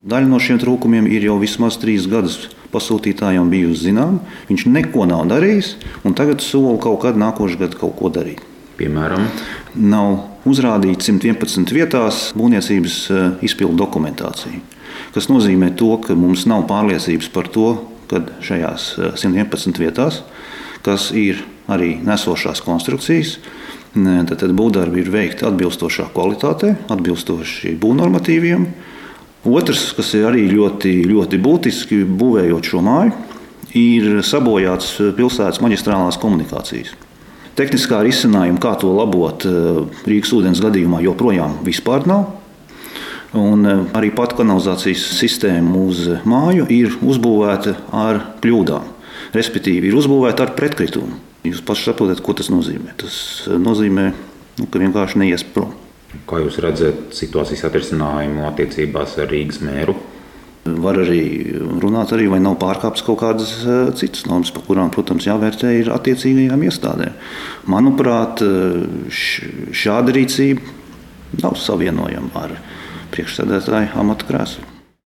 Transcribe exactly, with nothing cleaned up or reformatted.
Daļa no šiem trūkumiem ir jau vismaz trīs gadus pasūtītājiem bijusi zināma. Viņš neko nav darījis, un tagad sola kaut kad nākošais gads kaut ko darīt. Piemēram, nav uzrādīta simt vienpadsmit vietās būvniecības izpildu dokumentācija, kas nozīmē to, ka mums nav pārliecības par to, ka šajās simt vienpadsmit vietās, kas ir arī nesošās konstrukcijas, tad būvdarbi ir veikti atbilstošā kvalitātē, atbilstoši būvnormatīviem. Otrs, kas ir arī ļoti, ļoti būtiski būvējot šo māju, ir sabojāts pilsētas maģistrālās komunikācijas. Tehniskā risinājuma, kā to labot Rīgas ūdens gadījumā, joprojām vispār nav. Un arī pat kanalizācijas sistēma uz māju ir uzbūvēta ar kļūdām, respektīvi ir uzbūvēta ar pretkritumu. Jūs paši saprotat, ko tas nozīmē. Tas nozīmē, nu, ka vienkārši neies prom. Kā jūs redzat situācijas atrisinājumu attiecībās ar Rīgas mēru? Var arī runāt, arī, vai nav pārkāptas kaut kādas citas normas, par kurām, protams, jāvērtē ir attiecīgajām iestādēm. Manuprāt, šāda rīcība nav savienojama ar priekšsēdētāja amata krēslu.